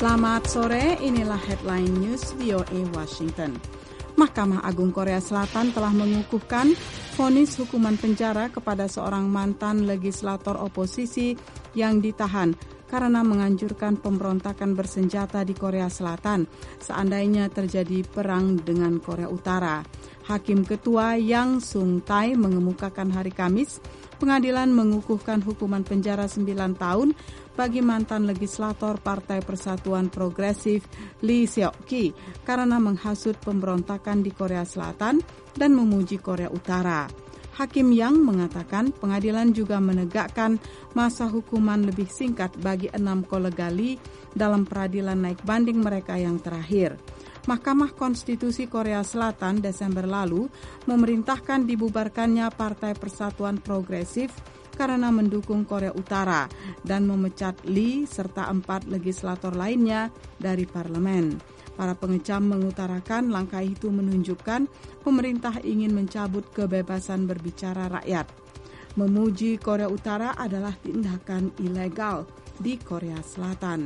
Selamat sore, inilah headline news VOA Washington. Mahkamah Agung Korea Selatan telah mengukuhkan vonis hukuman penjara kepada seorang mantan legislator oposisi yang ditahan karena menganjurkan pemberontakan bersenjata di Korea Selatan seandainya terjadi perang dengan Korea Utara. Hakim Ketua Yang Sung-tae mengemukakan hari Kamis, pengadilan mengukuhkan hukuman penjara 9 tahun bagi mantan legislator Partai Persatuan Progresif Lee Seok-ki karena menghasut pemberontakan di Korea Selatan dan memuji Korea Utara. Hakim Yang mengatakan pengadilan juga menegakkan masa hukuman lebih singkat bagi 6 kolega Lee dalam peradilan naik banding mereka yang terakhir. Mahkamah Konstitusi Korea Selatan Desember lalu memerintahkan dibubarkannya Partai Persatuan Progresif karena mendukung Korea Utara dan memecat Lee serta 4 legislator lainnya dari parlemen. Para pengecam mengutarakan langkah itu menunjukkan pemerintah ingin mencabut kebebasan berbicara rakyat. Memuji Korea Utara adalah tindakan ilegal di Korea Selatan.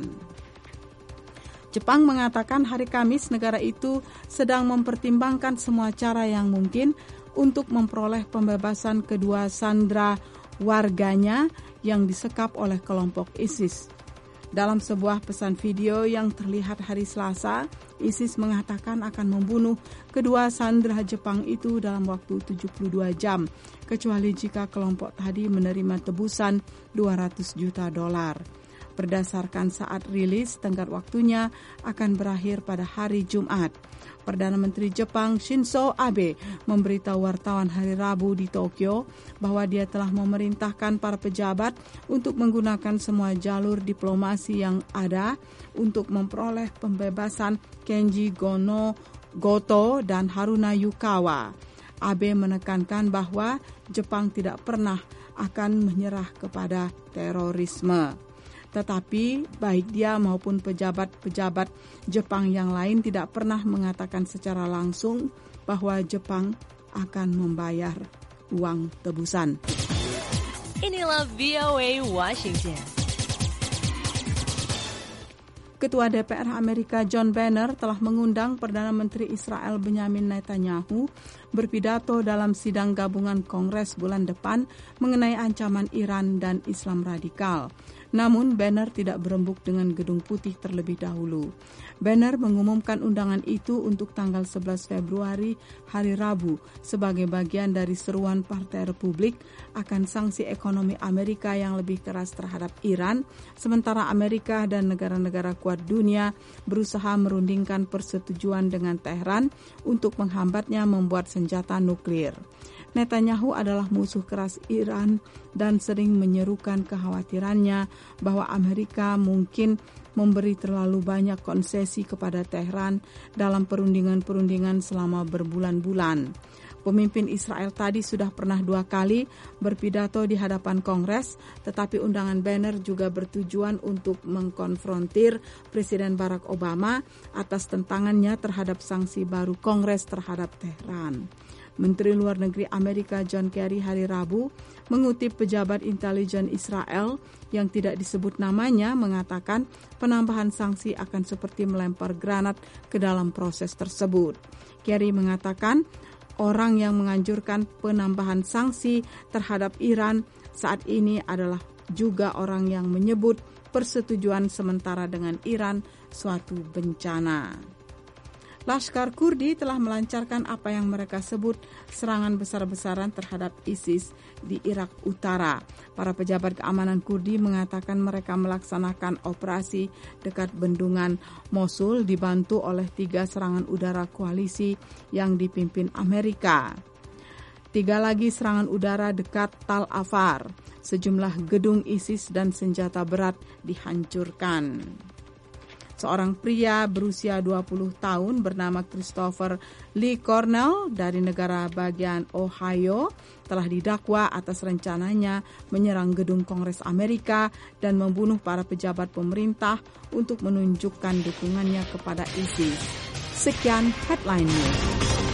Jepang mengatakan hari Kamis negara itu sedang mempertimbangkan semua cara yang mungkin untuk memperoleh pembebasan kedua sandera warganya yang disekap oleh kelompok ISIS. Dalam sebuah pesan video yang terlihat hari Selasa, ISIS mengatakan akan membunuh kedua sandera Jepang itu dalam waktu 72 jam, kecuali jika kelompok tadi menerima tebusan $200 juta. Berdasarkan saat rilis, tenggat waktunya akan berakhir pada hari Jumat. Perdana Menteri Jepang Shinzo Abe memberitahu wartawan hari Rabu di Tokyo bahwa dia telah memerintahkan para pejabat untuk menggunakan semua jalur diplomasi yang ada untuk memperoleh pembebasan Kenji Goto dan Haruna Yukawa. Abe menekankan bahwa Jepang tidak pernah akan menyerah kepada terorisme. Tetapi baik dia maupun pejabat-pejabat Jepang yang lain tidak pernah mengatakan secara langsung bahwa Jepang akan membayar uang tebusan. Inilah VOA Washington. Ketua DPR Amerika John Boehner telah mengundang Perdana Menteri Israel Benjamin Netanyahu berpidato dalam sidang gabungan Kongres bulan depan mengenai ancaman Iran dan Islam radikal. Namun, Boehner tidak berembuk dengan Gedung Putih terlebih dahulu. Boehner mengumumkan undangan itu untuk tanggal 11 Februari, hari Rabu, sebagai bagian dari seruan Partai Republik akan sanksi ekonomi Amerika yang lebih keras terhadap Iran, sementara Amerika dan negara-negara kuat dunia berusaha merundingkan persetujuan dengan Tehran untuk menghambatnya membuat senjata nuklir. Netanyahu adalah musuh keras Iran dan sering menyerukan kekhawatirannya bahwa Amerika mungkin memberi terlalu banyak konsesi kepada Tehran dalam perundingan-perundingan selama berbulan-bulan. Pemimpin Israel tadi sudah pernah 2 kali berpidato di hadapan Kongres, tetapi undangan Boehner juga bertujuan untuk mengkonfrontir Presiden Barack Obama atas tentangannya terhadap sanksi baru Kongres terhadap Tehran. Menteri Luar Negeri Amerika John Kerry hari Rabu mengutip pejabat intelijen Israel yang tidak disebut namanya mengatakan penambahan sanksi akan seperti melempar granat ke dalam proses tersebut. Kerry mengatakan orang yang menganjurkan penambahan sanksi terhadap Iran saat ini adalah juga orang yang menyebut persetujuan sementara dengan Iran suatu bencana. Laskar Kurdi telah melancarkan apa yang mereka sebut serangan besar-besaran terhadap ISIS di Irak Utara. Para pejabat keamanan Kurdi mengatakan mereka melaksanakan operasi dekat bendungan Mosul dibantu oleh 3 serangan udara koalisi yang dipimpin Amerika. 3 lagi serangan udara dekat Tal Afar. Sejumlah gedung ISIS dan senjata berat dihancurkan. Seorang pria berusia 20 tahun bernama Christopher Lee Cornell dari negara bagian Ohio telah didakwa atas rencananya menyerang gedung Kongres Amerika dan membunuh para pejabat pemerintah untuk menunjukkan dukungannya kepada ISIS. Sekian headline-nya.